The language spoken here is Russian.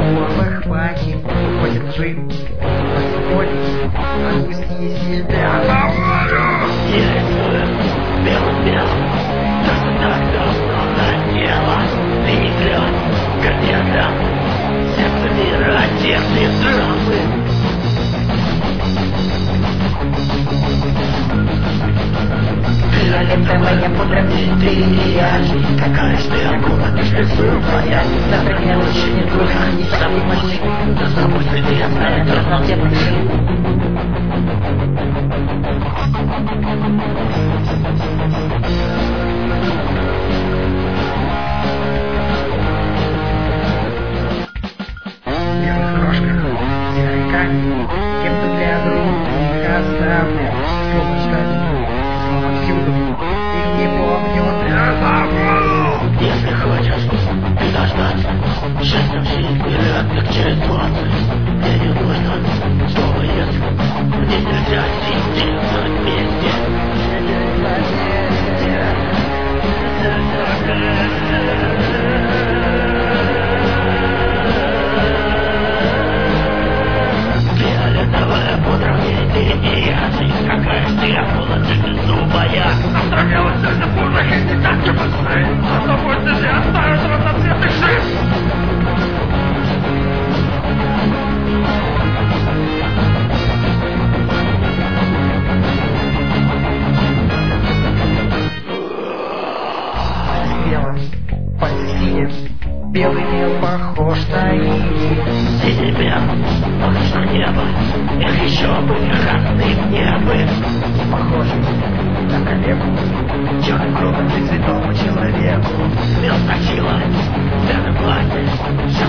Снова хватит, уходит джип. Позволить, отпусти себя. Я рисую белым-белым, только так давно надела. Ты не клён, как я дам. Сердце мира, отдельные драмы. Фиолетовая пудра мистерия. Жизнь какая ж ты акула, ты безумная. Завтра мне лучше не только не Забудь машину, да забудь следы, оставят на все машины. В белых рожках, серый камень, кем-то для других оставлен. Слово ждать, слово всюду, их не помню, я забуду. Если хочешь, ты дождаться. Счастьем жизнь мира облегчает ситуацию. Мне не нужно слово «если». Мне нельзя сидеть вместе. Фиолетовая пудра мистерия. Жизнь какая ж ты акула, ты беззубая. Остановилась на пудрах и не так, чтобы знать. За тобой ты оставишь разноцветных жизнь. Белый мел похож на иний. Синий мел похож на небо. Их еще бы разные небы. Похож на коллегу. Черным кругом ты святому человеку. Мел точила, белый платье.